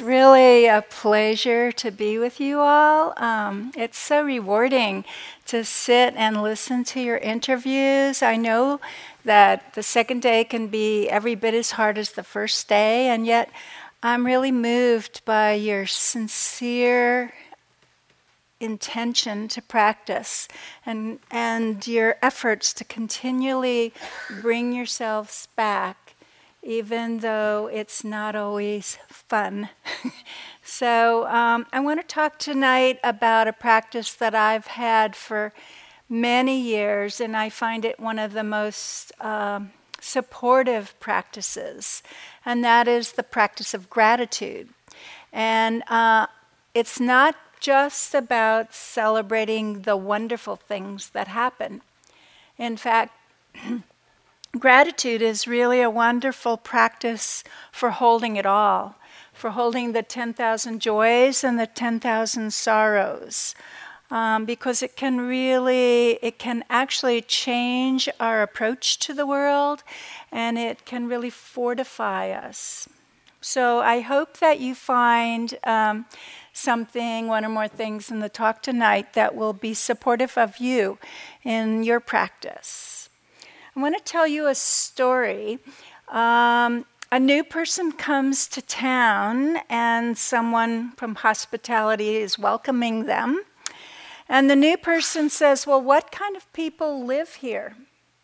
really a pleasure to be with you all. It's so rewarding to sit and listen to your interviews. I know that the second day can be every bit as hard as the first day, and yet I'm really moved by your sincere intention to practice and your efforts to continually bring yourselves back, even though it's not always fun. So I want to talk tonight about a practice that I've had for many years, and I find it one of the most supportive practices, and that is the practice of gratitude. And it's not just about celebrating the wonderful things that happen. In fact, gratitude is really a wonderful practice for holding it all, for holding the 10,000 joys and the 10,000 sorrows, because it can actually change our approach to the world, and it can really fortify us. So I hope that you find one or more things in the talk tonight that will be supportive of you in your practice. I want to tell you a story. A new person comes to town, and someone from hospitality is welcoming them. And the new person says, "Well, what kind of people live here?"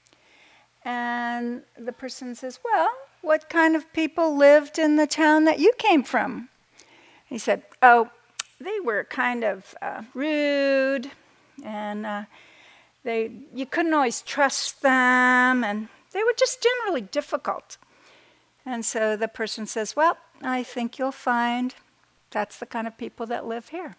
And the person says, "Well, what kind of people lived in the town that you came from?" He said, "Oh, they were kind of rude, and you couldn't always trust them, and they were just generally difficult." And so the person says, "Well, I think you'll find that's the kind of people that live here."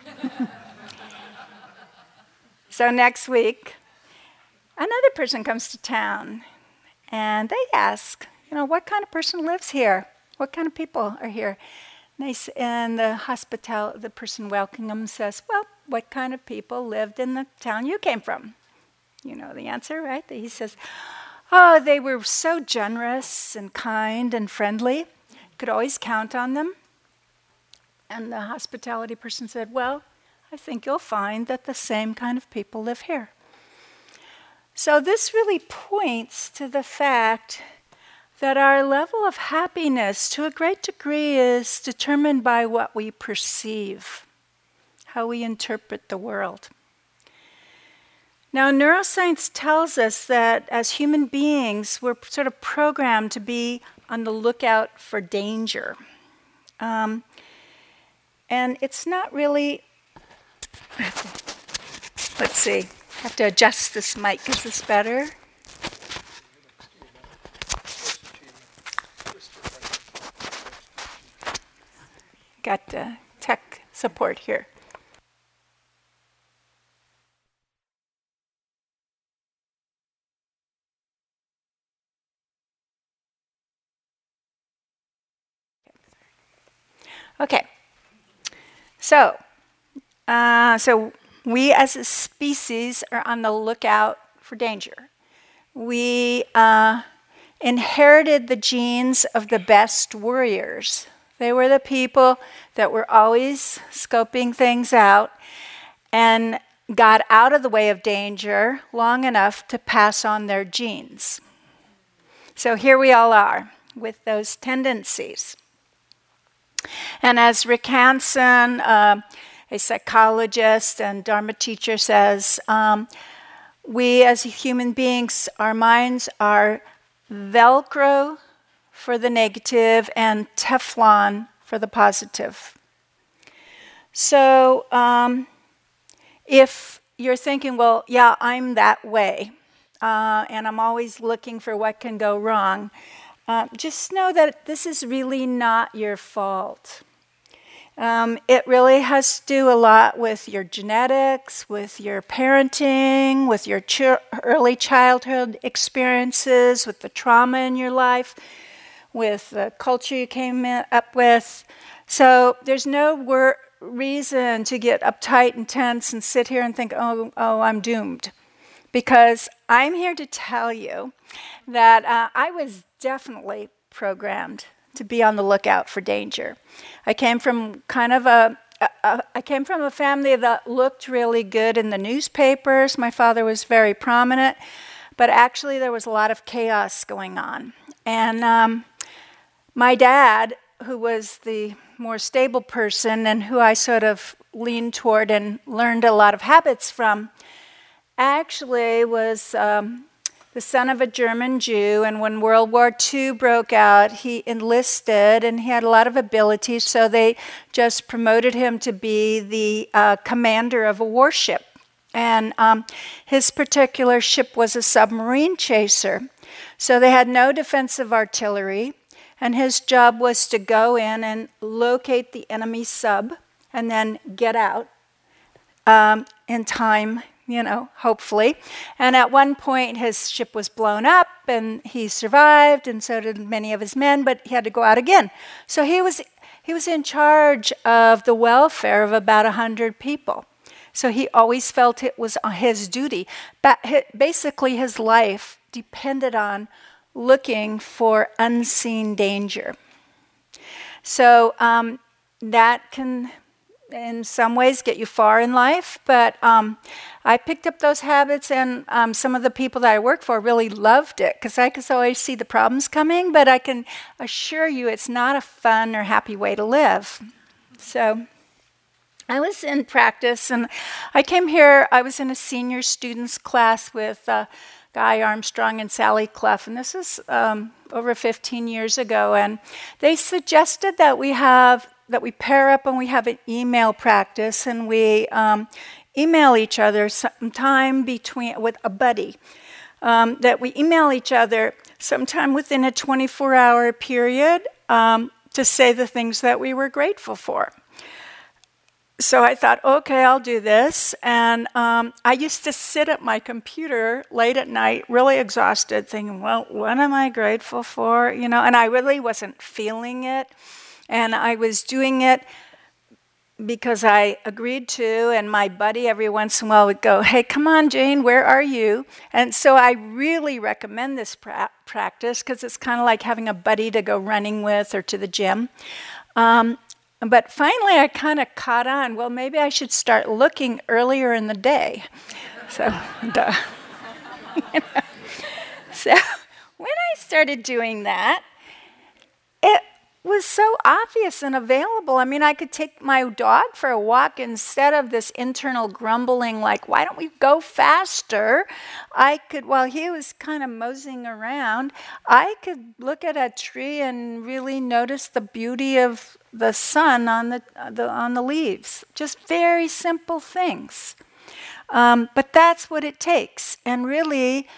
So next week, another person comes to town, and they ask, "What kind of person lives here? What kind of people are here?" And the person welcoming them says, "Well, what kind of people lived in the town you came from?" You know the answer, right? He says, "Oh, they were so generous and kind and friendly. Could always count on them." And the hospitality person said, "Well, I think you'll find that the same kind of people live here." So this really points to the fact that our level of happiness to a great degree is determined by what we perceive, how we interpret the world. Now, neuroscience tells us that as human beings, we're sort of programmed to be on the lookout for danger. And it's not really... Let's see. I have to adjust this mic. Is this better? Got tech support here. Okay. So we as a species are on the lookout for danger. We inherited the genes of the best warriors. They were the people that were always scoping things out and got out of the way of danger long enough to pass on their genes. So here we all are with those tendencies. And as Rick Hanson, a psychologist and Dharma teacher, says, we as human beings, our minds are Velcro for the negative and Teflon for the positive. So if you're thinking, well, yeah, I'm that way, and I'm always looking for what can go wrong, just know that this is really not your fault. It really has to do a lot with your genetics, with your parenting, with your early childhood experiences, with the trauma in your life, with the culture you came up with. So there's no reason to get uptight and tense and sit here and think, oh, I'm doomed. Because I'm here to tell you that I was definitely programmed to be on the lookout for danger. I came from a family that looked really good in the newspapers. My father was very prominent, but actually there was a lot of chaos going on. And my dad, who was the more stable person and who I sort of leaned toward and learned a lot of habits from, actually was the son of a German Jew, and when World War II broke out, he enlisted, and he had a lot of abilities, so they just promoted him to be the commander of a warship. And his particular ship was a submarine chaser. So they had no defensive artillery, and his job was to go in and locate the enemy sub and then get out in time, hopefully. And at one point, his ship was blown up, and he survived, and so did many of his men, but he had to go out again. So he was in charge of the welfare of about 100 people. So he always felt it was his duty. But basically, his life depended on looking for unseen danger. So that can, in some ways, get you far in life, but I picked up those habits, and some of the people that I worked for really loved it, because I could always see the problems coming, but I can assure you it's not a fun or happy way to live. So I was in practice, and I came here, I was in a senior students class with Guy Armstrong and Sally Clough, and this is over 15 years ago, and they suggested that we pair up and we have an email practice, and we email each other sometime with a buddy, that we email each other sometime within a 24-hour period to say the things that we were grateful for. So I thought, okay, I'll do this. And I used to sit at my computer late at night, really exhausted, thinking, well, what am I grateful for? And I really wasn't feeling it. And I was doing it because I agreed to, and my buddy every once in a while would go, hey, come on, Jane, where are you? And so I really recommend this practice, because it's kind of like having a buddy to go running with or to the gym. But finally, I kind of caught on, well, maybe I should start looking earlier in the day. So, So when I started doing that, it was so obvious and available. I mean, I could take my dog for a walk instead of this internal grumbling, like, why don't we go faster? While he was kind of moseying around, I could look at a tree and really notice the beauty of the sun on the leaves. Just very simple things. But that's what it takes. And really,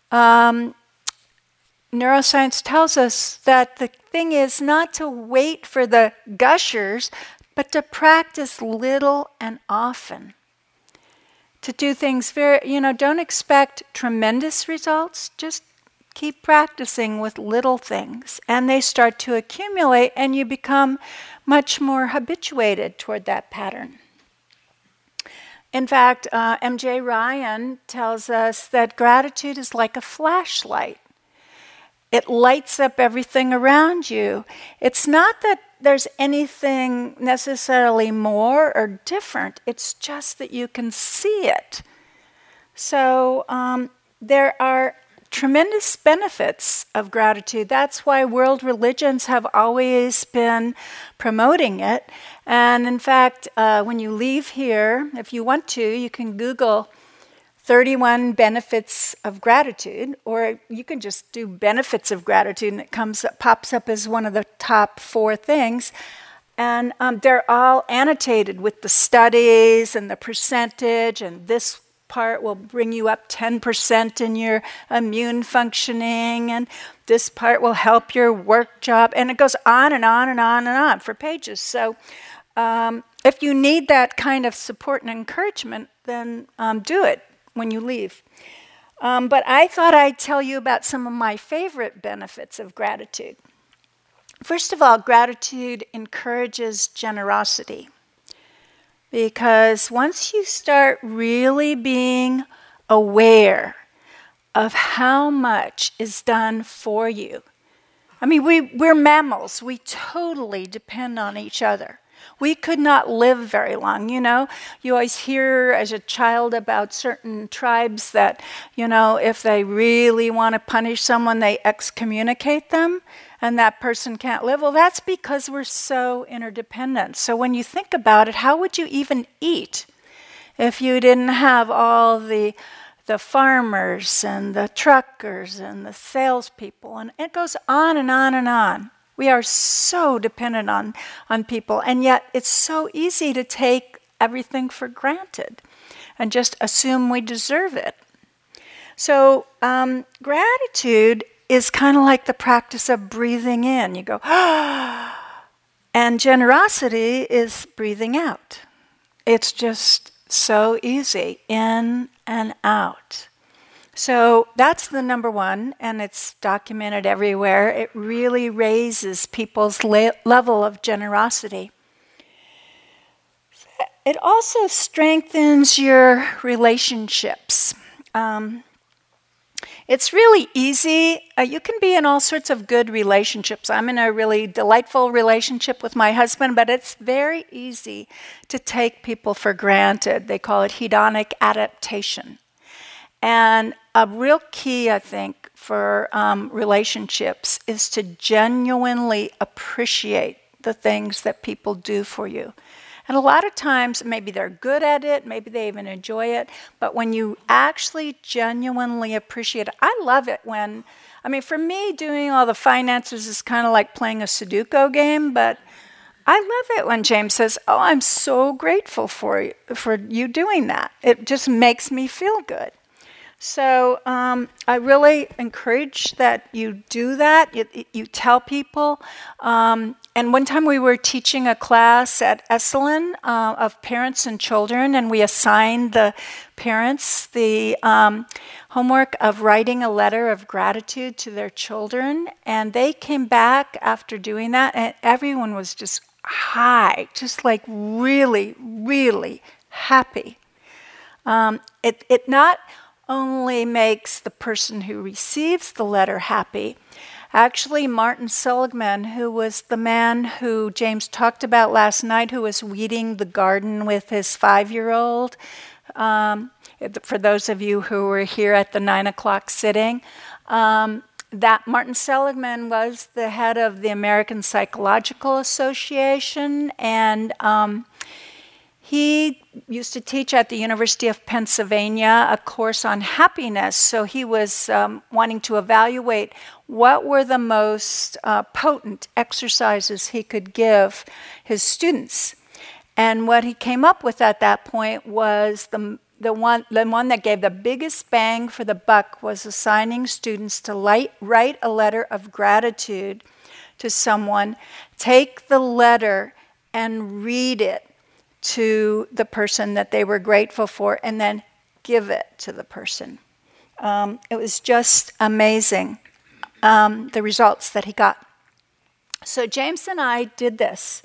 neuroscience tells us that the thing is not to wait for the gushers, but to practice little and often. To do things don't expect tremendous results, just keep practicing with little things. And they start to accumulate, and you become much more habituated toward that pattern. In fact, M.J. Ryan tells us that gratitude is like a flashlight. It lights up everything around you. It's not that there's anything necessarily more or different. It's just that you can see it. So there are tremendous benefits of gratitude. That's why world religions have always been promoting it. And in fact, when you leave here, if you want to, you can Google 31 benefits of gratitude, or you can just do benefits of gratitude, and it pops up as one of the top 4 things. And they're all annotated with the studies and the percentage, and this part will bring you up 10% in your immune functioning, and this part will help your work job, and it goes on and on and on and on for pages. So if you need that kind of support and encouragement, then do it when you leave. But I thought I'd tell you about some of my favorite benefits of gratitude. First of all, gratitude encourages generosity. Because once you start really being aware of how much is done for you, I mean, we're mammals. We totally depend on each other. We could not live very long, you know. You always hear as a child about certain tribes that, you know, if they really want to punish someone, they excommunicate them and that person can't live. Well, that's because we're so interdependent. So when you think about it, how would you even eat if you didn't have all the farmers and the truckers and the salespeople? And it goes on and on and on. We are so dependent on people, and yet it's so easy to take everything for granted and just assume we deserve it. So gratitude is kind of like the practice of breathing in. You go, ah, and generosity is breathing out. It's just so easy, in and out. So that's the number one, and it's documented everywhere. It really raises people's level of generosity. It also strengthens your relationships. It's really easy. You can be in all sorts of good relationships. I'm in a really delightful relationship with my husband, but it's very easy to take people for granted. They call it hedonic adaptation. And a real key, I think, for relationships is to genuinely appreciate the things that people do for you. And a lot of times, maybe they're good at it, maybe they even enjoy it, but when you actually genuinely appreciate it, I love it when, I mean, for me, doing all the finances is kind of like playing a Sudoku game, but I love it when James says, oh, I'm so grateful for you doing that. It just makes me feel good. So I really encourage that you do that. You tell people. And one time we were teaching a class at Esalen of parents and children, and we assigned the parents the homework of writing a letter of gratitude to their children. And they came back after doing that, and everyone was just high, just like really, really happy. It not only makes the person who receives the letter happy. Actually, Martin Seligman, who was the man who James talked about last night, who was weeding the garden with his 5-year-old, for those of you who were here at the 9 o'clock sitting, that Martin Seligman was the head of the American Psychological Association, and he used to teach at the University of Pennsylvania a course on happiness. So he was wanting to evaluate what were the most potent exercises he could give his students. And what he came up with at that point was the one that gave the biggest bang for the buck was assigning students to write a letter of gratitude to someone, take the letter and read it to the person that they were grateful for, and then give it to the person. It was just amazing, the results that he got. So James and I did this.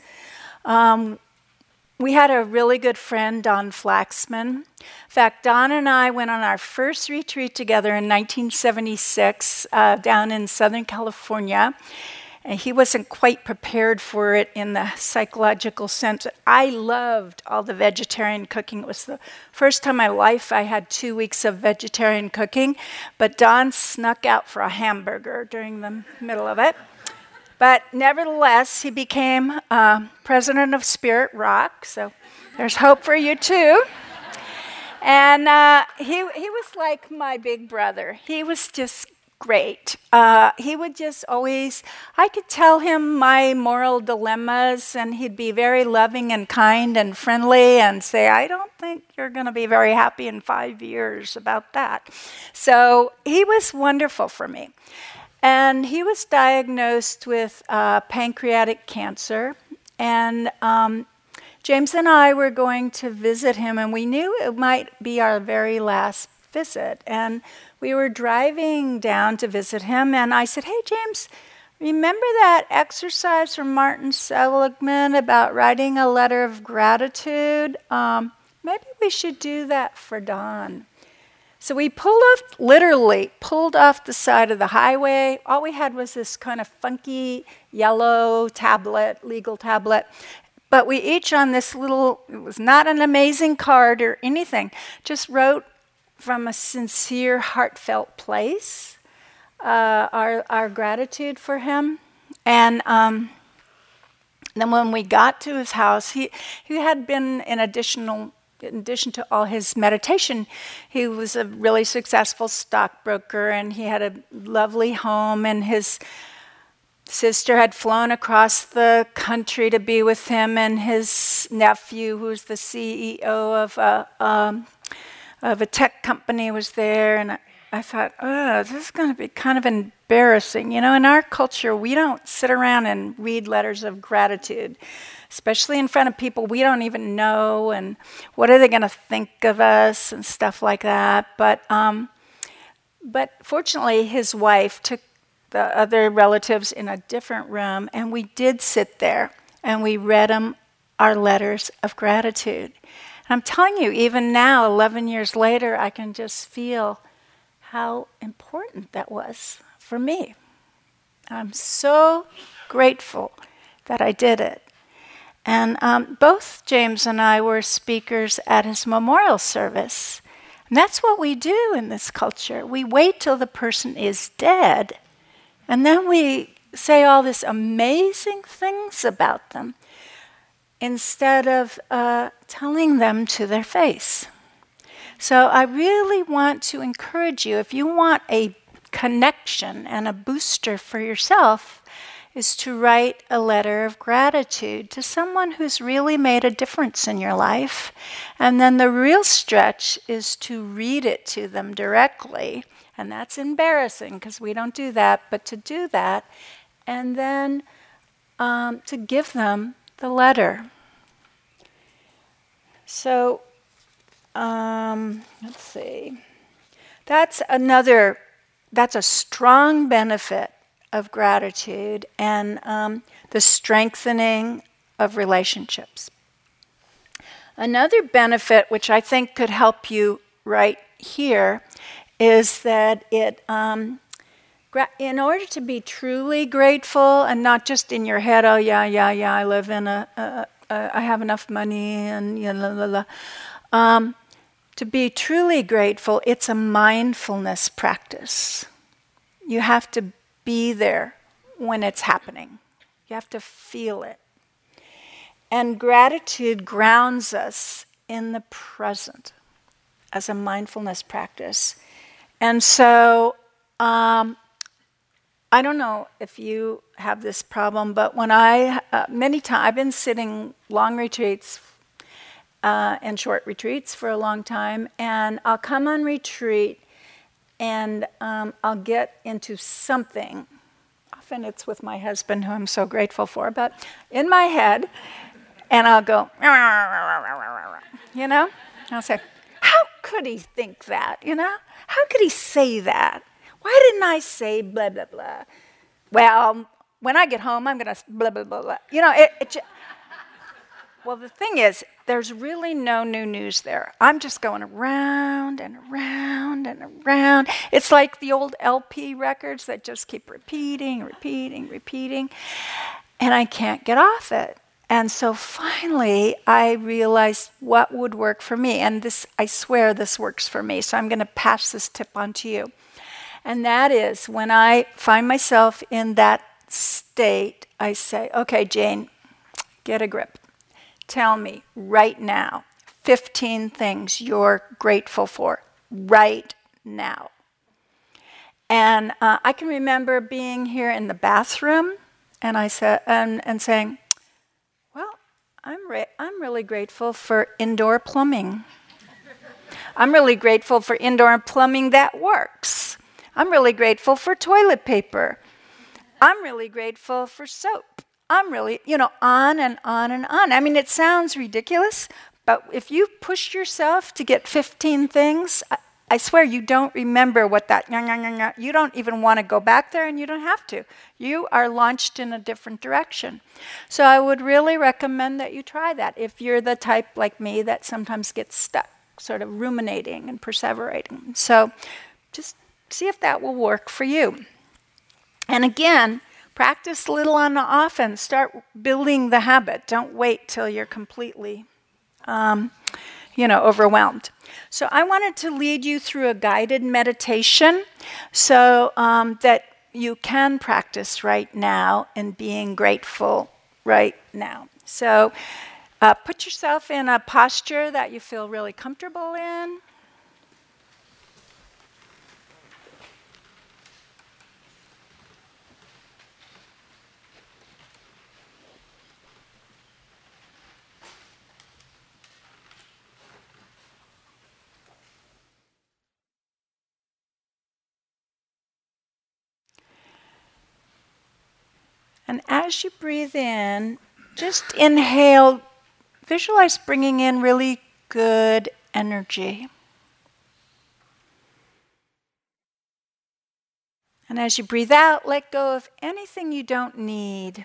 We had a really good friend, Don Flaxman. In fact, Don and I went on our first retreat together in 1976 down in Southern California. And he wasn't quite prepared for it in the psychological sense. I loved all the vegetarian cooking. It was the first time in my life I had 2 weeks of vegetarian cooking. But Don snuck out for a hamburger during the middle of it. But nevertheless, he became president of Spirit Rock. So there's hope for you too. And he was like my big brother. He was just great. He would just always, I could tell him my moral dilemmas, and he'd be very loving and kind and friendly and say, I don't think you're going to be very happy in 5 years about that. So he was wonderful for me. And he was diagnosed with pancreatic cancer. And James and I were going to visit him, and we knew it might be our very last visit. And we were driving down to visit him, and I said, hey, James, remember that exercise from Martin Seligman about writing a letter of gratitude? Maybe we should do that for Don. So we literally pulled off the side of the highway. All we had was this kind of funky yellow tablet, legal tablet. But we each on this little, it was not an amazing card or anything, just wrote from a sincere, heartfelt place our gratitude for him. And then when we got to his house, he had been in addition to all his meditation, he was a really successful stockbroker, and he had a lovely home, and his sister had flown across the country to be with him, and his nephew, who's the CEO of a tech company, was there. And I thought, oh, this is going to be kind of embarrassing. You know, in our culture, we don't sit around and read letters of gratitude, especially in front of people we don't even know, and what are they going to think of us and stuff like that. But fortunately, his wife took the other relatives in a different room, and we did sit there, and we read them our letters of gratitude. And I'm telling you, even now, 11 years later, I can just feel how important that was for me. I'm so grateful that I did it. And both James and I were speakers at his memorial service. And that's what we do in this culture. We wait till the person is dead, and then we say all these amazing things about them instead of telling them to their face. So I really want to encourage you, if you want a connection and a booster for yourself, is to write a letter of gratitude to someone who's really made a difference in your life. And then the real stretch is to read it to them directly. And that's embarrassing because we don't do that, but to do that, and then to give them the letter. So, let's see. That's a strong benefit of gratitude and the strengthening of relationships. Another benefit, which I think could help you right here, is that it, in order to be truly grateful and not just in your head, oh yeah, I live in I have enough money and to be truly grateful, it's a mindfulness practice. You have to be there when it's happening. You have to feel it. And gratitude grounds us in the present as a mindfulness practice. And so, I don't know if you have this problem, but when many times, I've been sitting long retreats and short retreats for a long time, and I'll come on retreat and I'll get into something. Often it's with my husband, who I'm so grateful for, but in my head, and I'll go, you know? I'll say, how could he think that, you know? How could he say that? Why didn't I say blah, blah, blah? Well, when I get home, I'm going to blah, blah, blah, blah. You know, well, the thing is, there's really no new news there. I'm just going around and around and around. It's like the old LP records that just keep repeating. And I can't get off it. And so finally, I realized what would work for me. And this, I swear this works for me. So I'm going to pass this tip on to you. And that is, when I find myself in that state, I say, okay, Jane, get a grip. Tell me right now 15 things you're grateful for right now. And I can remember being here in the bathroom, and I said, and saying, well, I'm really grateful for indoor plumbing. I'm really grateful for indoor plumbing that works. I'm really grateful for toilet paper. I'm really grateful for soap. I'm really, on and on and on. I mean, it sounds ridiculous, but if you push yourself to get 15 things, I swear you don't remember what that, you don't even want to go back there, and you don't have to. You are launched in a different direction. So I would really recommend that you try that if you're the type like me that sometimes gets stuck sort of ruminating and perseverating. So just see if that will work for you. And again, practice little and often. Start building the habit. Don't wait till you're completely, overwhelmed. So I wanted to lead you through a guided meditation so that you can practice right now in being grateful right now. So put yourself in a posture that you feel really comfortable in. And as you breathe in, just inhale, visualize bringing in really good energy. And as you breathe out, let go of anything you don't need.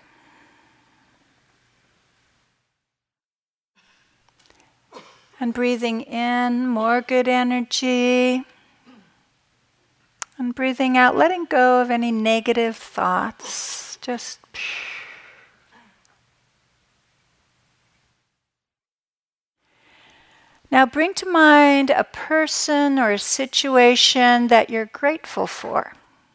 And breathing in, more good energy. And breathing out, letting go of any negative thoughts. Just now bring to mind a person or a situation that you're grateful for.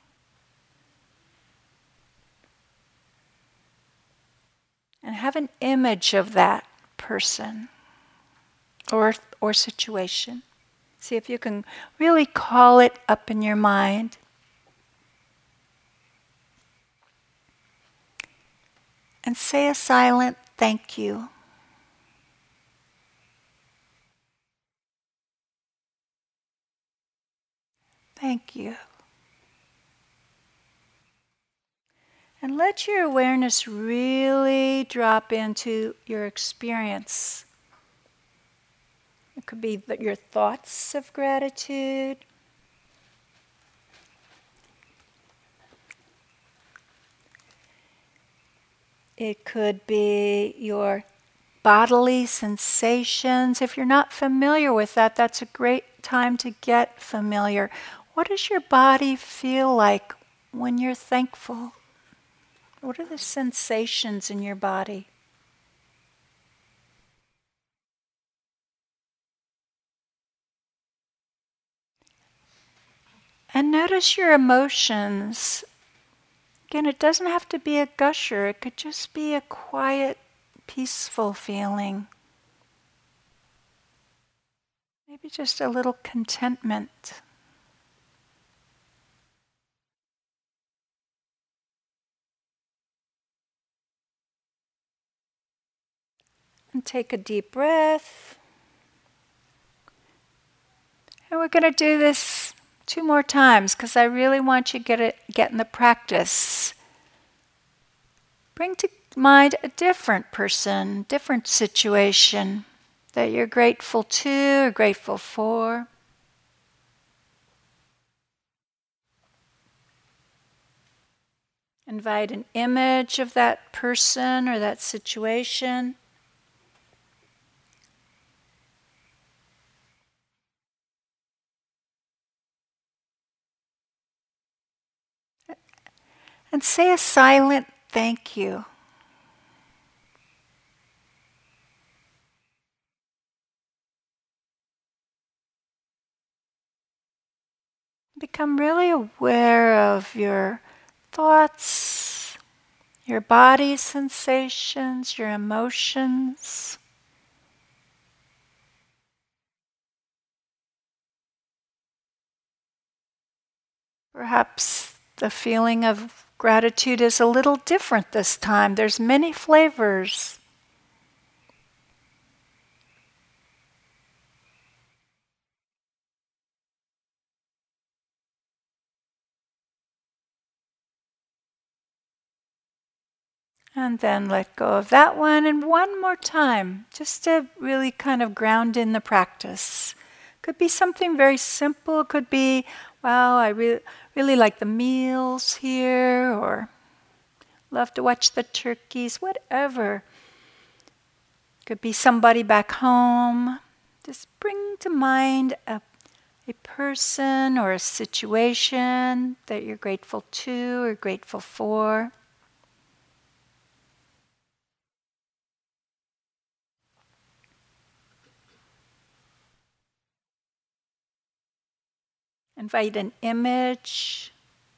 And have an image of that person or situation. See if you can really call it up in your mind. And say a silent thank you. Thank you. And let your awareness really drop into your experience. It could be your thoughts of gratitude. It could be your bodily sensations. If you're not familiar with that, that's a great time to get familiar. What does your body feel like when you're thankful? What are the sensations in your body? And notice your emotions. Again, it doesn't have to be a gusher. It could just be a quiet, peaceful feeling. Maybe just a little contentment. And take a deep breath. And we're going to do this 2 more times because I really want you to get in the practice. Bring to mind a different person, different situation that you're grateful to or grateful for. Invite an image of that person or that situation. And say a silent thank you. Become really aware of your thoughts, your body sensations, your emotions. Perhaps the feeling of gratitude is a little different this time. There's many flavors. And then let go of that one. And one more time, just to really kind of ground in the practice. Could be something very simple. It could be, wow, I really like the meals here, or love to watch the turkeys, whatever. Could be somebody back home Just bring to mind a person or a situation that you're grateful to or grateful for. Invite an image.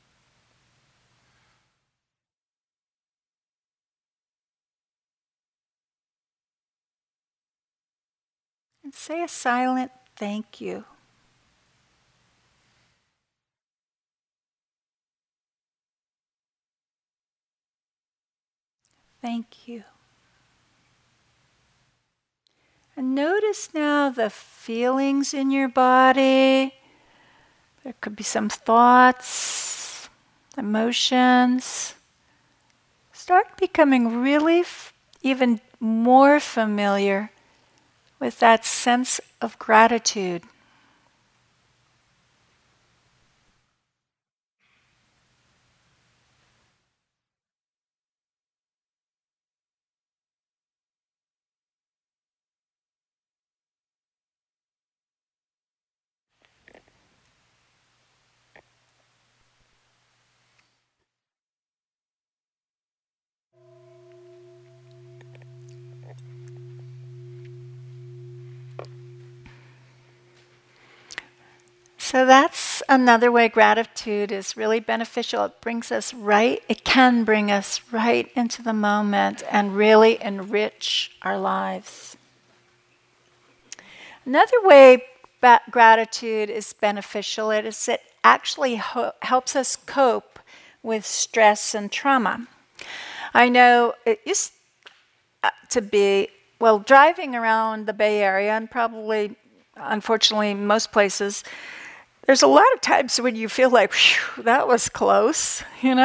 And say a silent thank you. Thank you. And notice now the feelings in your body. There could be some thoughts, emotions. Start becoming really even more familiar with that sense of gratitude. So that's another way gratitude is really beneficial. It can bring us right into the moment and really enrich our lives. Another way gratitude is beneficial it actually helps us cope with stress and trauma. I know it used to be, driving around the Bay Area and probably, unfortunately, most places, there's a lot of times when you feel like, that was close, and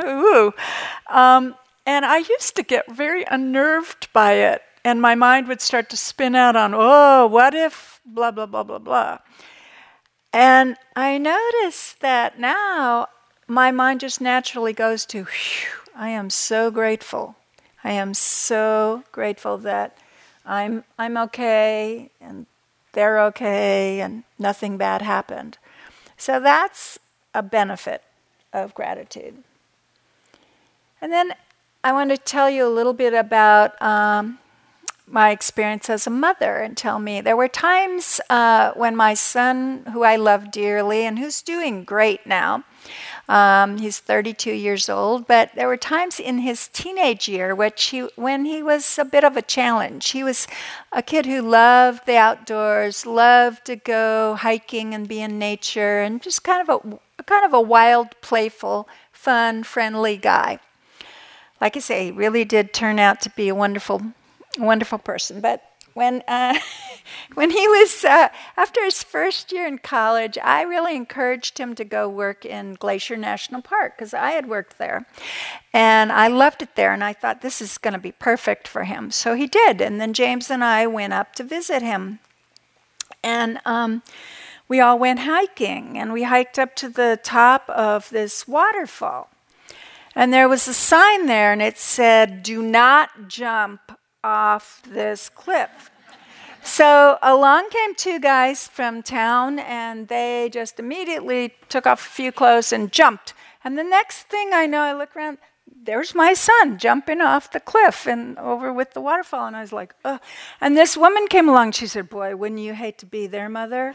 I used to get very unnerved by it, and my mind would start to spin out on, what if, blah, blah, blah, blah, blah. And I notice that now my mind just naturally goes to, I am so grateful. I am so grateful that I'm okay, and they're okay, and nothing bad happened. So that's a benefit of gratitude. And then I want to tell you a little bit about my experience as a mother and tell me there were times when my son, who I love dearly and who's doing great now, he's 32 years old, but there were times in his teenage year when he was a bit of a challenge. He was a kid who loved the outdoors, loved to go hiking and be in nature, and just kind of a wild, playful, fun, friendly guy. Like I say, he really did turn out to be a wonderful person. But when he was after his first year in college, I really encouraged him to go work in Glacier National Park because I had worked there, and I loved it there. And I thought this is going to be perfect for him. So he did. And then James and I went up to visit him, and we all went hiking. And we hiked up to the top of this waterfall, and there was a sign there, and it said, "Do not jump off this cliff." So along came two guys from town, and they just immediately took off a few clothes and jumped. And the next thing I know, I look around, there's my son jumping off the cliff and over with the waterfall. And I was like, oh. And this woman came along. She said, "Boy, wouldn't you hate to be their mother?"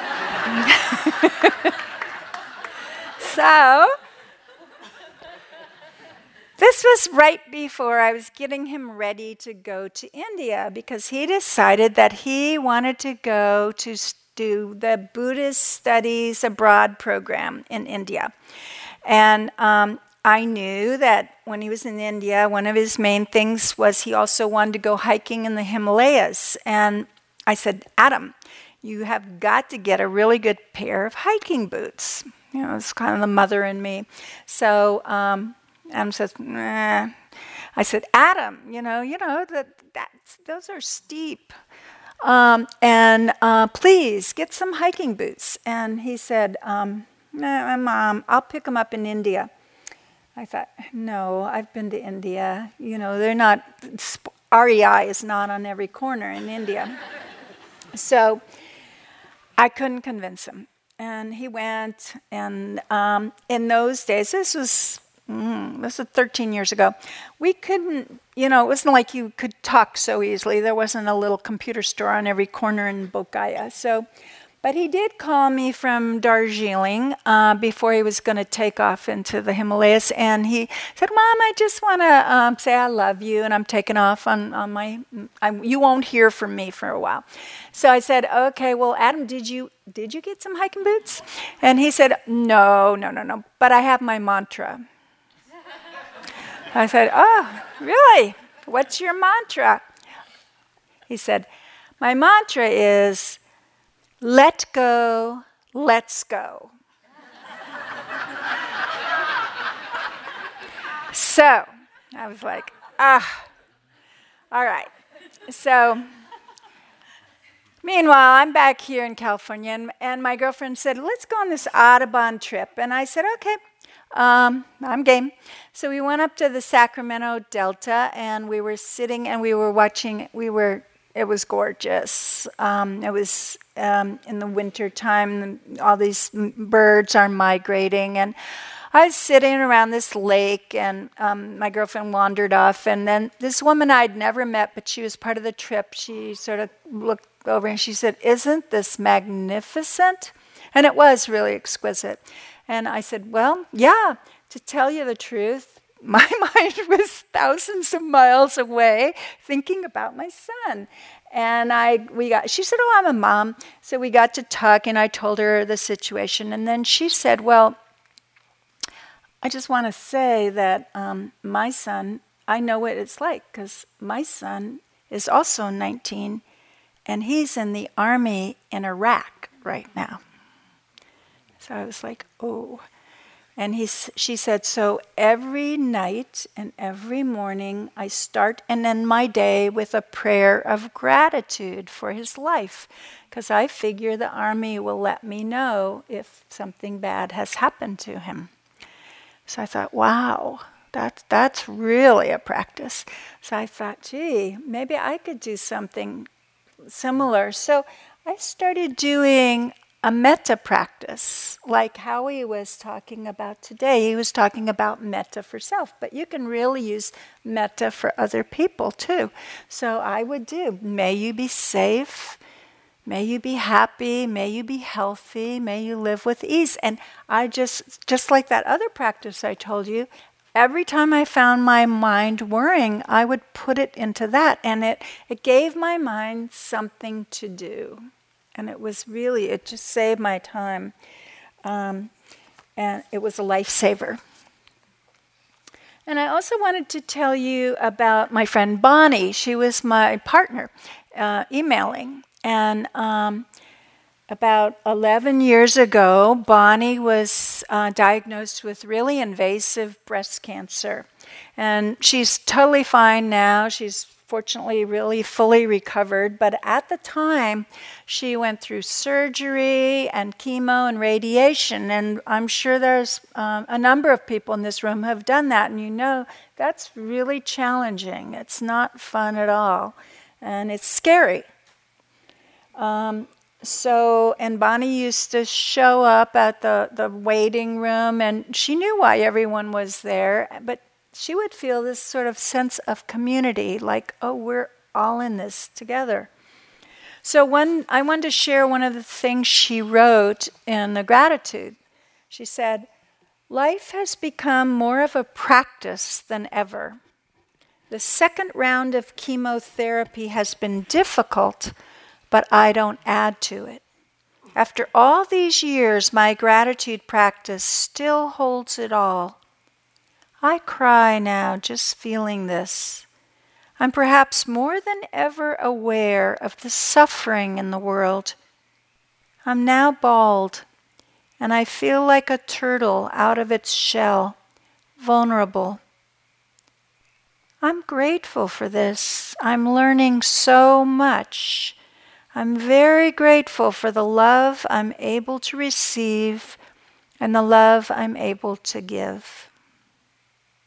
So this was right before I was getting him ready to go to India because he decided that he wanted to go to do the Buddhist Studies Abroad program in India. And I knew that when he was in India, one of his main things was he also wanted to go hiking in the Himalayas. And I said, "Adam, you have got to get a really good pair of hiking boots." It's kind of the mother in me. So Adam says, "Nah." I said, "Adam, those are steep. And please get some hiking boots." And he said, "Nah, Mom, I'll pick them up in India." I thought, no, I've been to India. They're not, REI is not on every corner in India. So I couldn't convince him. And he went, and in those days, this was 13 years ago, we couldn't, it wasn't like you could talk so easily. There wasn't a little computer store on every corner in Bodh Gaya. But he did call me from Darjeeling before he was going to take off into the Himalayas. And he said, Mom, I just want to say I love you, and I'm taking off on you won't hear from me for a while. So I said, okay, well, Adam, did you get some hiking boots? And he said, no, but I have my mantra. I said, oh, really? What's your mantra? He said, my mantra is, let go, let's go. So I was like, all right. So meanwhile, I'm back here in California, and my girlfriend said, let's go on this Audubon trip. And I said, okay, I'm game. So we went up to the Sacramento Delta, and we were sitting and we were watching, it was gorgeous. It was in the winter time, all these birds are migrating, and I was sitting around this lake, and my girlfriend wandered off, and then this woman I'd never met, but she was part of the trip, she sort of looked over and she said, isn't this magnificent? And it was really exquisite. And I said, well, yeah, to tell you the truth, my mind was thousands of miles away thinking about my son. And she said, oh, I'm a mom. So we got to talk, and I told her the situation. And then she said, well, I just want to say that my son, I know what it's like, because my son is also 19, and he's in the army in Iraq right now. So I was like, oh. And she said, so every night and every morning I start and end my day with a prayer of gratitude for his life, because I figure the army will let me know if something bad has happened to him. So I thought, wow, that's really a practice. So I thought, gee, maybe I could do something similar. So I started doing a metta practice, like Howie was talking about today. He was talking about metta for self, but you can really use metta for other people too. So I would do, may you be safe, may you be happy, may you be healthy, may you live with ease. And I just like that other practice I told you, every time I found my mind worrying, I would put it into that, and it gave my mind something to do. And it just saved my time. And it was a lifesaver. And I also wanted to tell you about my friend Bonnie. She was my partner emailing. And about 11 years ago, Bonnie was diagnosed with really invasive breast cancer. And she's totally fine now. She's fortunately really fully recovered, but at the time she went through surgery and chemo and radiation, and I'm sure there's a number of people in this room who have done that, and you know that's really challenging. It's not fun at all, and it's scary. And Bonnie used to show up at the waiting room, and she knew why everyone was there, but she would feel this sort of sense of community, like, oh, we're all in this together. So I wanted to share one of the things she wrote in the gratitude. She said, life has become more of a practice than ever. The second round of chemotherapy has been difficult, but I don't add to it. After all these years, my gratitude practice still holds it all. I cry now just feeling this. I'm perhaps more than ever aware of the suffering in the world. I'm now bald, and I feel like a turtle out of its shell, vulnerable. I'm grateful for this. I'm learning so much. I'm very grateful for the love I'm able to receive and the love I'm able to give.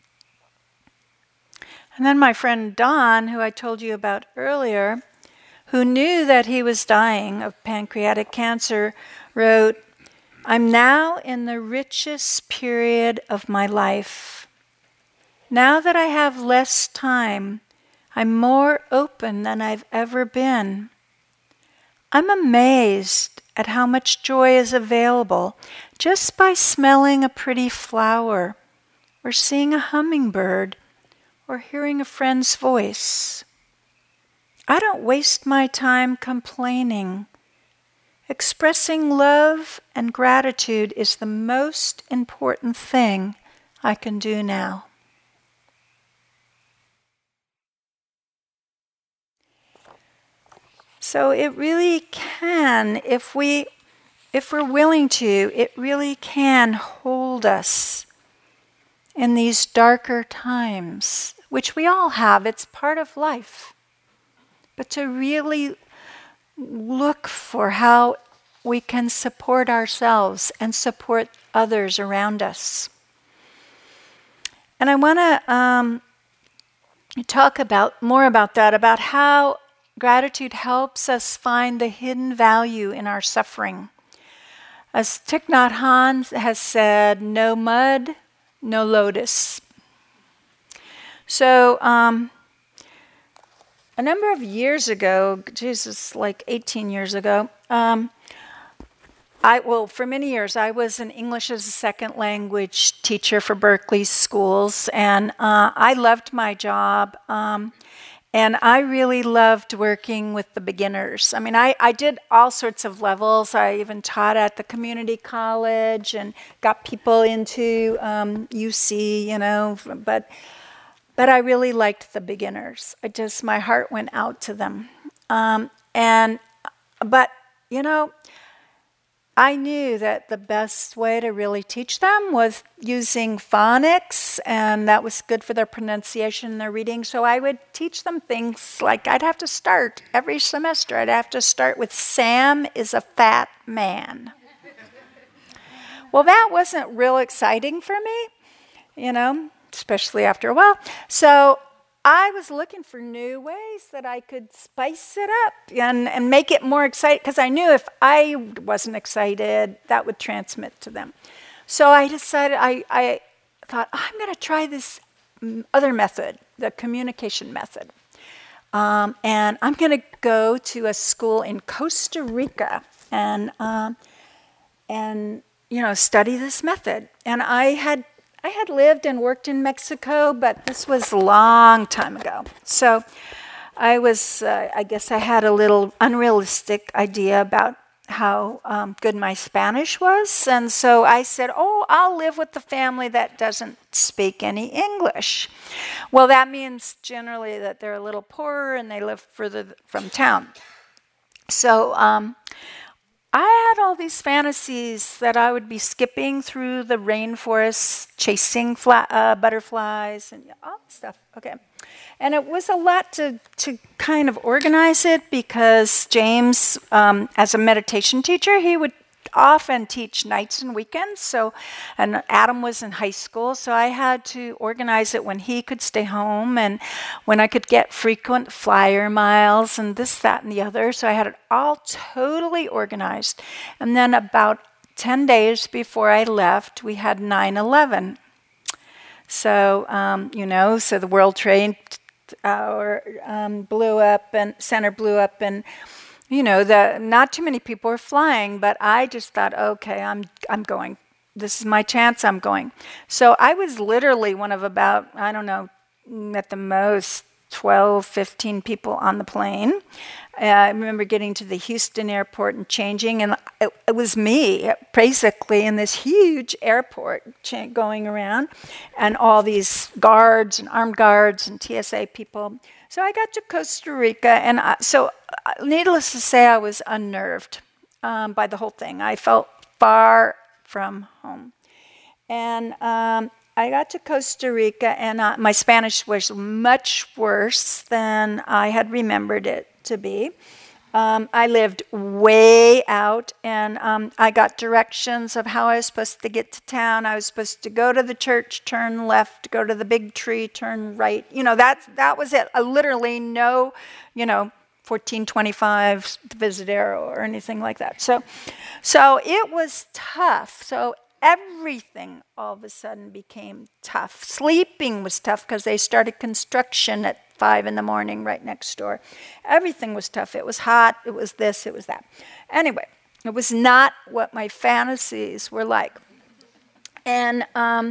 And then my friend Dawn, who I told you about earlier, who knew that he was dying of pancreatic cancer, wrote, "I'm now in the richest period of my life. Now that I have less time, I'm more open than I've ever been. I'm amazed at how much joy is available just by smelling a pretty flower, or seeing a hummingbird, or hearing a friend's voice. I don't waste my time complaining. Expressing love and gratitude is the most important thing I can do now." So it really can, if we're willing to, it really can hold us in these darker times, which we all have. It's part of life. But to really look for how we can support ourselves and support others around us. And I want to talk more about that, about how gratitude helps us find the hidden value in our suffering. As Thich Nhat Hanh has said, no mud, no lotus. So, a number of years ago, like 18 years ago, for many years, I was an English as a second language teacher for Berkeley schools, and I loved my job. And I really loved working with the beginners. I mean, I did all sorts of levels. I even taught at the community college and got people into UC, but I really liked the beginners. My heart went out to them. But I knew that the best way to really teach them was using phonics, and that was good for their pronunciation and their reading. So I would teach them things like I'd have to start every semester. I'd have to start with "Sam is a fat man." Well, that wasn't real exciting for me, especially after a while. So I was looking for new ways that I could spice it up and make it more exciting, because I knew if I wasn't excited, that would transmit to them. So I decided, I thought, I'm going to try this other method, the communication method. And I'm going to go to a school in Costa Rica and study this method. And I had lived and worked in Mexico, but this was a long time ago. So I guess I had a little unrealistic idea about how good my Spanish was. And so I said, I'll live with the family that doesn't speak any English. Well, that means generally that they're a little poorer and they live further from town. So I had all these fantasies that I would be skipping through the rainforest, chasing butterflies and all this stuff. Okay. And it was a lot to kind of organize it, because James, as a meditation teacher, he would often teach nights and weekends. And Adam was in high school, so I had to organize it when he could stay home and when I could get frequent flyer miles and this, that, and the other. So I had it all totally organized. And then about 10 days before I left, we had 9/11. So, so the World Trade Tower blew up, and center blew up, and not too many people were flying, but I just thought, okay, I'm going. This is my chance, I'm going. So I was literally one of about, I don't know, at the most 12, 15 people on the plane. I remember getting to the Houston airport and changing, and it was me, basically, in this huge airport going around, and all these guards and armed guards and TSA people. So I got to Costa Rica, and needless to say, I was unnerved by the whole thing. I felt far from home. And I got to Costa Rica, and my Spanish was much worse than I had remembered it to be. I lived way out, and I got directions of how I was supposed to get to town. I was supposed to go to the church, turn left, go to the big tree, turn right. That was it. Literally no, 1425 Visadero or anything like that. So it was tough. So everything all of a sudden became tough. Sleeping was tough because they started construction at 5 in the morning right next door. Everything was tough. It was hot. It was this. It was that. Anyway, it was not what my fantasies were like. And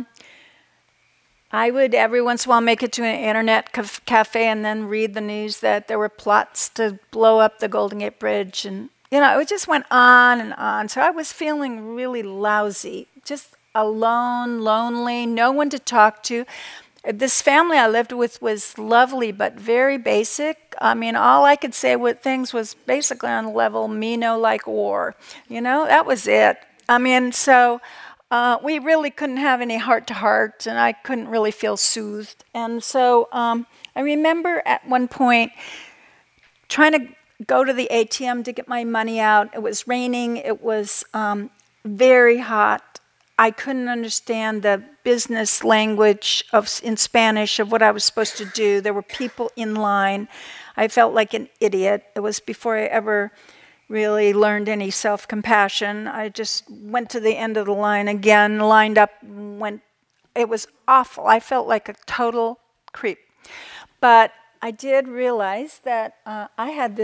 I would every once in a while make it to an internet cafe and then read the news that there were plots to blow up the Golden Gate Bridge. And, it just went on and on. So I was feeling really lousy, just alone, lonely, no one to talk to. This family I lived with was lovely, but very basic. I mean, all I could say with things was basically on the level, me no like war. That was it. I mean, so... we really couldn't have any heart-to-heart, and I couldn't really feel soothed. And so I remember at one point trying to go to the ATM to get my money out. It was raining. It was very hot. I couldn't understand the business language in Spanish of what I was supposed to do. There were people in line. I felt like an idiot. It was before I ever really learned any self-compassion. I just went to the end of the line again, lined up, it was awful. I felt like a total creep. But I did realize that I had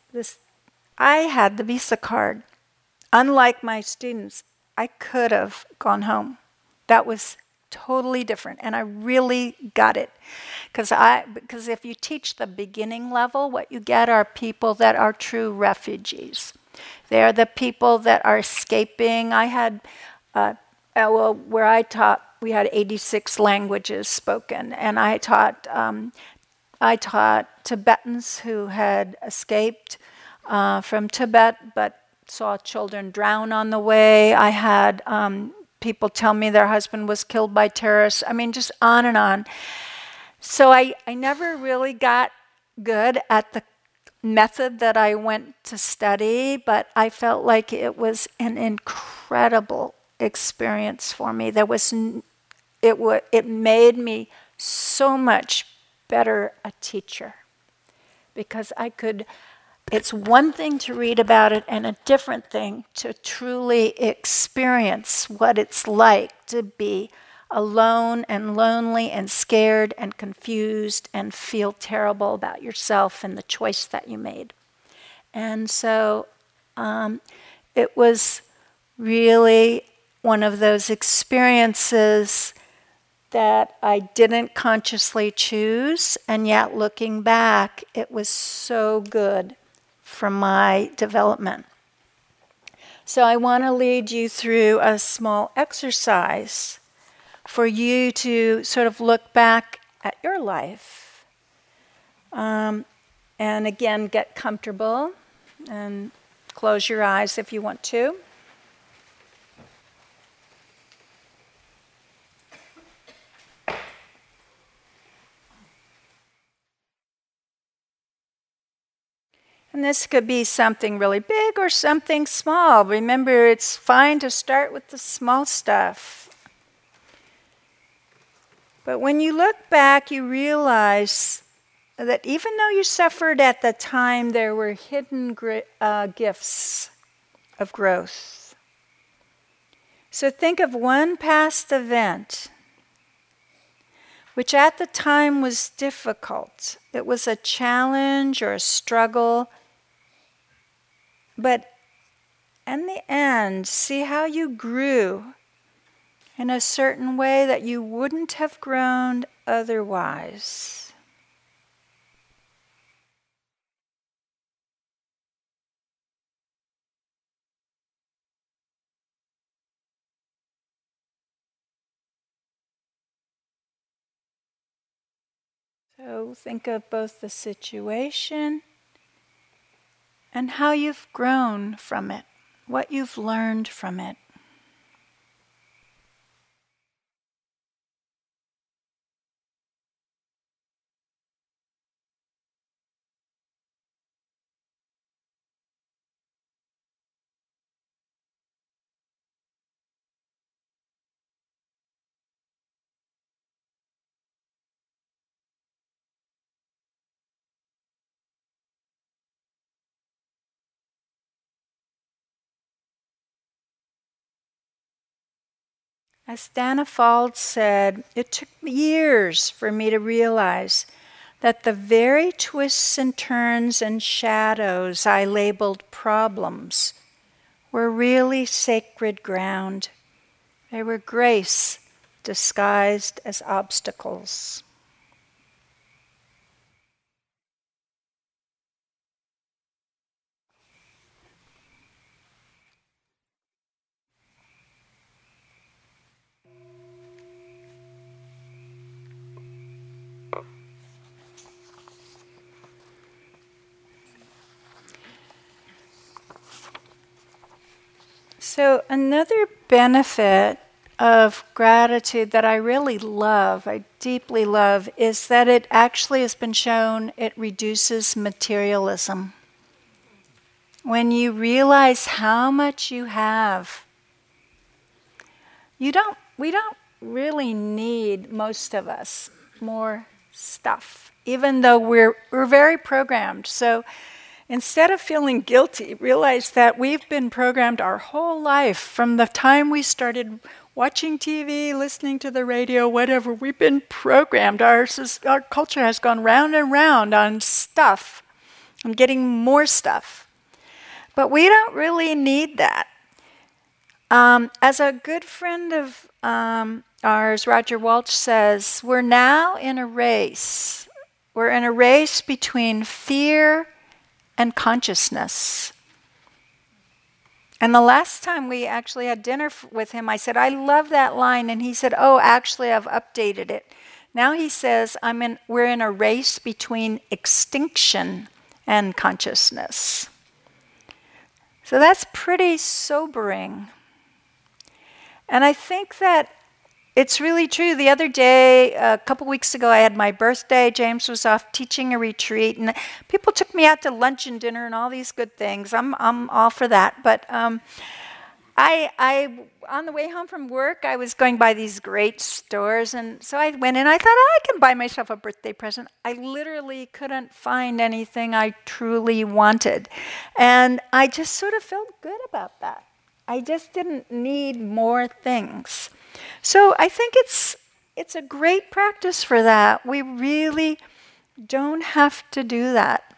the Visa card. Unlike my students, I could have gone home. That was totally different, and I really got it. Because if you teach the beginning level, what you get are people that are true refugees. They're the people that are escaping. I had, where I taught, we had 86 languages spoken, and I taught Tibetans who had escaped from Tibet, but saw children drown on the way. I had people tell me their husband was killed by terrorists. I mean, just on and on. So I never really got good at the method that I went to study, but I felt like it was an incredible experience for me. It made me so much better a teacher because it's one thing to read about it and a different thing to truly experience what it's like to be alone and lonely and scared and confused and feel terrible about yourself and the choice that you made. And so it was really one of those experiences that I didn't consciously choose, and yet looking back, it was so good for my development. So I want to lead you through a small exercise for you to sort of look back at your life. And again, get comfortable and close your eyes if you want to. And this could be something really big or something small. Remember, it's fine to start with the small stuff. But when you look back, you realize that even though you suffered at the time, there were hidden gifts of growth. So think of one past event which at the time was difficult. It was a challenge or a struggle. But in the end, see how you grew in a certain way that you wouldn't have grown otherwise. So think of both the situation and how you've grown from it, what you've learned from it. As Dana Fald said, it took years for me to realize that the very twists and turns and shadows I labeled problems were really sacred ground. They were grace disguised as obstacles. So another benefit of gratitude that I really love, I deeply love, is that it actually has been shown it reduces materialism. When you realize how much you have, we don't really need, most of us, more stuff, even though we're very programmed. So instead of feeling guilty, realize that we've been programmed our whole life from the time we started watching TV, listening to the radio, whatever. We've been programmed. Our culture has gone round and round on stuff and getting more stuff. But we don't really need that. As a good friend of ours, Roger Walsh, says, we're now in a race. We're in a race between fear and consciousness. And the last time we actually had dinner with him, I said, I love that line. And he said, oh, actually, I've updated it. Now he says, we're in a race between extinction and consciousness. So that's pretty sobering. And I think that it's really true. The other day, a couple weeks ago, I had my birthday. James was off teaching a retreat, and people took me out to lunch and dinner and all these good things. I'm all for that. But I on the way home from work, I was going by these great stores, and so I went in. I thought, I can buy myself a birthday present. I literally couldn't find anything I truly wanted, and I just sort of felt good about that. I just didn't need more things. So I think it's a great practice for that. We really don't have to do that.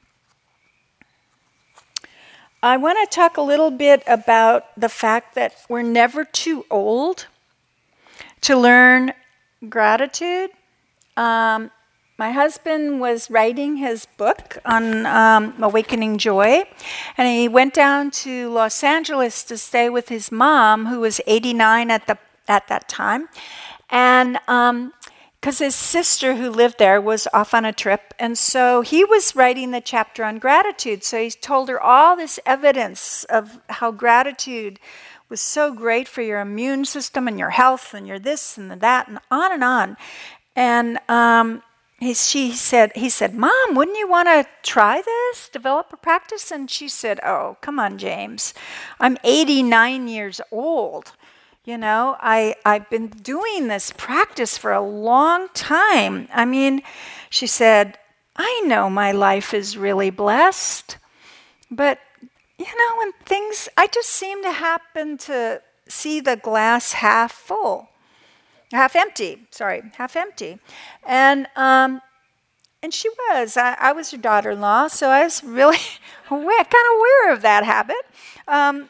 I want to talk a little bit about the fact that we're never too old to learn gratitude. My husband was writing his book on awakening joy, and he went down to Los Angeles to stay with his mom, who was 89 at that time, and because his sister who lived there was off on a trip, and so he was writing the chapter on gratitude. So he told her all this evidence of how gratitude was so great for your immune system and your health and your this and that and on and on. And he said, Mom, wouldn't you want to try this, develop a practice? And she said, oh, come on, James. I'm 89 years old. You know, I've been doing this practice for a long time. I mean, she said, I know my life is really blessed, but, you know, when things, I just seem to happen to see the glass half empty. And she was. I was her daughter-in-law, so I was really kind of aware of that habit.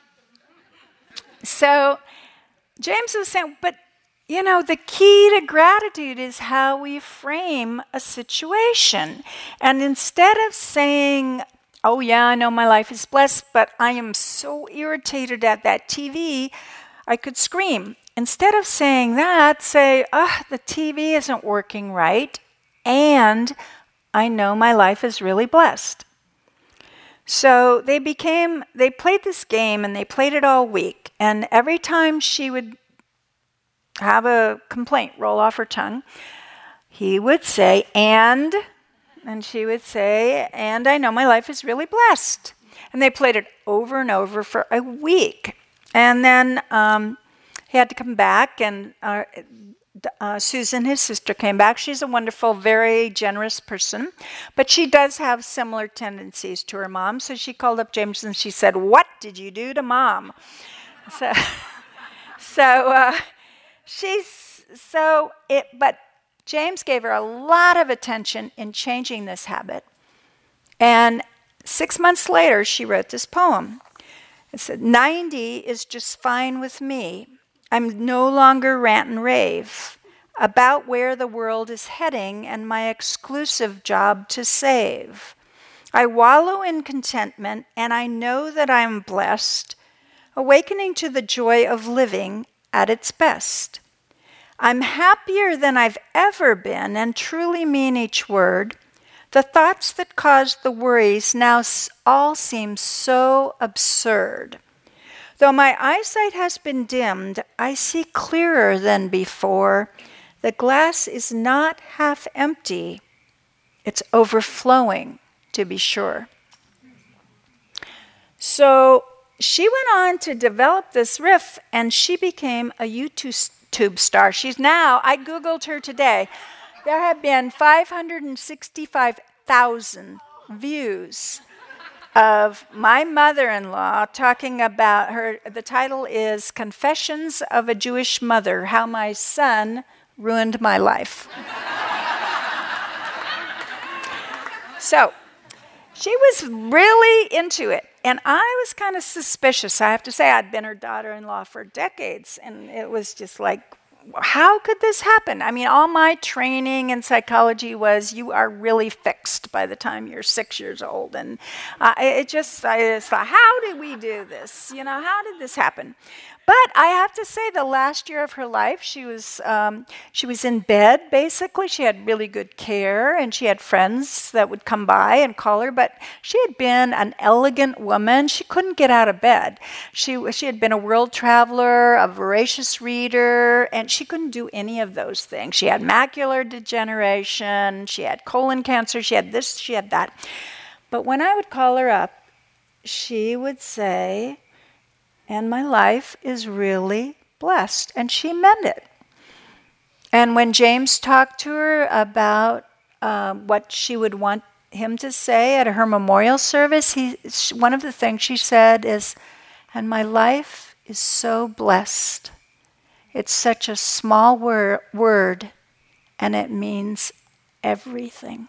So James was saying, but, you know, the key to gratitude is how we frame a situation. And instead of saying, oh, yeah, I know my life is blessed, but I am so irritated at that TV, I could scream. Instead of saying that, say, the TV isn't working right, and I know my life is really blessed. So they played this game, and they played it all week. And every time she would have a complaint roll off her tongue, he would say, and she would say, and I know my life is really blessed. And they played it over and over for a week. And then he had to come back, and Susan, his sister, came back. She's a wonderful, very generous person, but she does have similar tendencies to her mom. So she called up James and she said, what did you do to Mom? So but James gave her a lot of attention in changing this habit. And 6 months later, she wrote this poem. It said, 90 is just fine with me. I'm no longer rant and rave about where the world is heading and my exclusive job to save. I wallow in contentment, and I know that I am blessed, awakening to the joy of living at its best. I'm happier than I've ever been, and truly mean each word. The thoughts that caused the worries now all seem so absurd. Though my eyesight has been dimmed, I see clearer than before. The glass is not half empty. It's overflowing, to be sure. So she went on to develop this riff, and she became a YouTube star. She's now, I Googled her today, there have been 565,000 views of my mother-in-law talking about her. The title is Confessions of a Jewish Mother, How My Son Ruined My Life. So she was really into it. And I was kind of suspicious. I have to say, I'd been her daughter-in-law for decades. And it was just like, how could this happen? I mean, all my training in psychology was you are really fixed by the time you're 6 years old. And I just thought, how did we do this? You know, how did this happen? But I have to say, the last year of her life, she was in bed, basically. She had really good care, and she had friends that would come by and call her. But she had been an elegant woman. She couldn't get out of bed. She had been a world traveler, a voracious reader, and she couldn't do any of those things. She had macular degeneration. She had colon cancer. She had this, she had that. But when I would call her up, she would say, and my life is really blessed. And she meant it. And when James talked to her about what she would want him to say at her memorial service, one of the things she said is, and my life is so blessed. It's such a small word, and it means everything.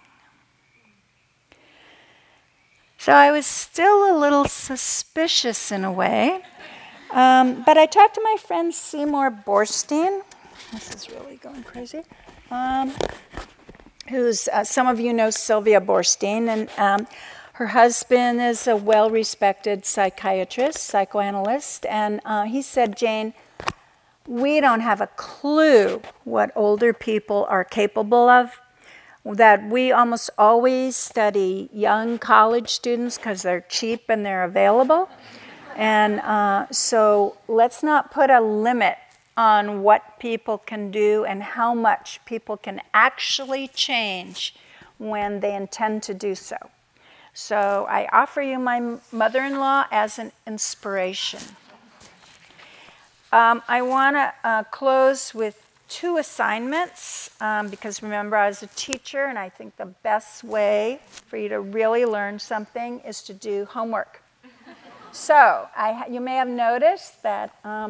So I was still a little suspicious in a way. But I talked to my friend Seymour Boorstein. This is really going crazy. Who's some of you know Sylvia Boorstein, and her husband is a well-respected psychiatrist, psychoanalyst, and he said, Jane, we don't have a clue what older people are capable of. That we almost always study young college students because they're cheap and they're available. And so let's not put a limit on what people can do and how much people can actually change when they intend to do so. So I offer you my mother-in-law as an inspiration. I want to close with 2 assignments because remember I was a teacher, and I think the best way for you to really learn something is to do homework. So you may have noticed that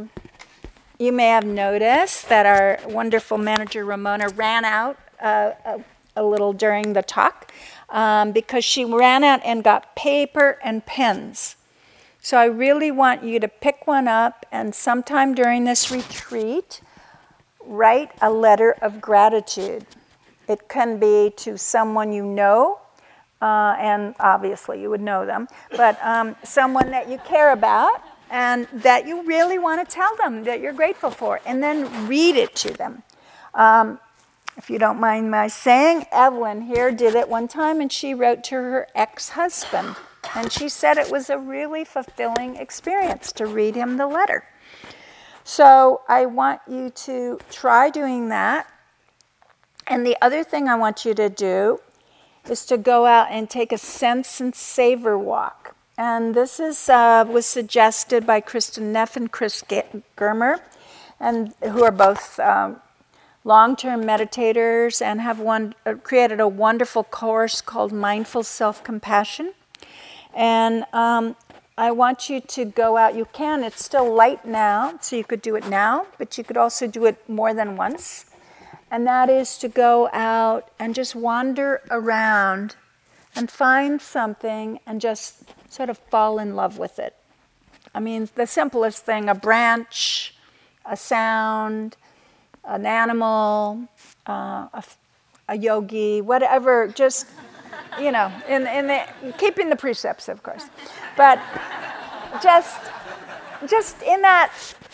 our wonderful manager Ramona ran out a little during the talk because she ran out and got paper and pens. So I really want you to pick one up, and sometime during this retreat, write a letter of gratitude. It can be to someone you know, and obviously you would know them, but someone that you care about and that you really want to tell them that you're grateful for, and then read it to them. If you don't mind my saying, Evelyn here did it one time, and she wrote to her ex-husband, and she said it was a really fulfilling experience to read him the letter. So I want you to try doing that. And the other thing I want you to do is to go out and take a sense and savor walk. And this was suggested by Kristen Neff and Chris Germer, and who are both long-term meditators and have created a wonderful course called Mindful Self-Compassion. And I want you to go out. You can, it's still light now, so you could do it now, but you could also do it more than once. And that is to go out and just wander around and find something and just sort of fall in love with it. I mean, the simplest thing, a branch, a sound, an animal, a yogi, whatever, just, in the, keeping the precepts, of course. But just in that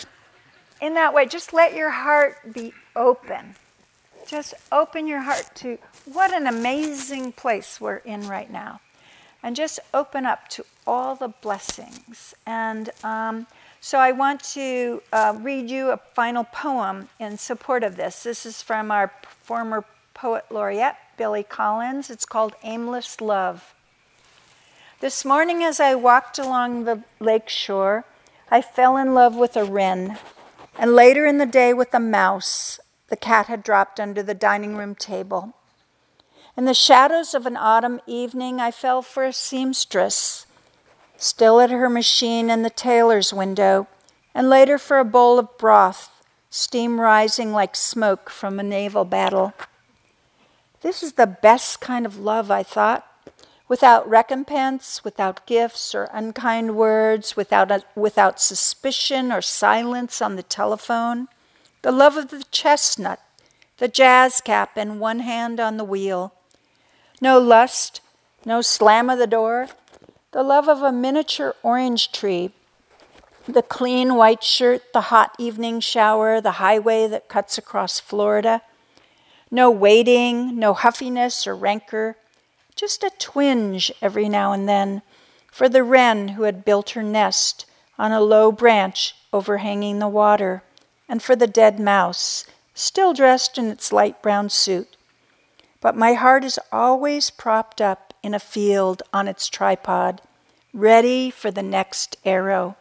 way, just let your heart be open. Just open your heart to what an amazing place we're in right now. And just open up to all the blessings. And so I want to read you a final poem in support of this. This is from our former poet laureate, Billy Collins. It's called Aimless Love. This morning as I walked along the lake shore, I fell in love with a wren, and later in the day with a mouse the cat had dropped under the dining room table. In the shadows of an autumn evening, I fell for a seamstress, still at her machine in the tailor's window, and later for a bowl of broth, steam rising like smoke from a naval battle. This is the best kind of love, I thought, without recompense, without gifts or unkind words, without suspicion or silence on the telephone. The love of the chestnut, the jazz cap, and one hand on the wheel. No lust, no slam of the door. The love of a miniature orange tree, the clean white shirt, the hot evening shower, the highway that cuts across Florida. No waiting, no huffiness or rancor, just a twinge every now and then for the wren who had built her nest on a low branch overhanging the water, and for the dead mouse, still dressed in its light brown suit. But my heart is always propped up in a field on its tripod, ready for the next arrow.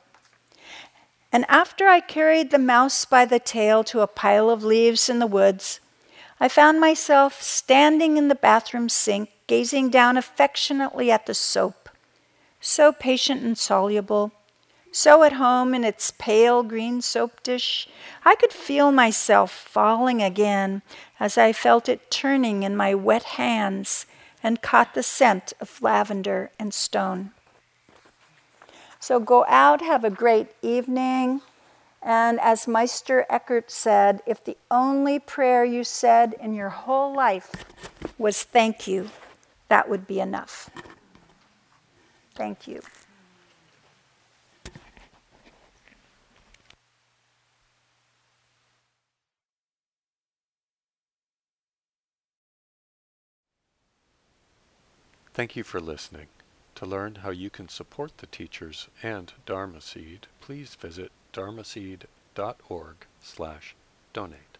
And after I carried the mouse by the tail to a pile of leaves in the woods, I found myself standing in the bathroom sink, gazing down affectionately at the soap, so patient and soluble, so at home in its pale green soap dish. I could feel myself falling again as I felt it turning in my wet hands and caught the scent of lavender and stone. So go out, have a great evening. And as Meister Eckhart said, if the only prayer you said in your whole life was thank you, that would be enough. Thank you. Thank you for listening. To learn how you can support the teachers and Dharma Seed, please visit dharmaseed.org/donate.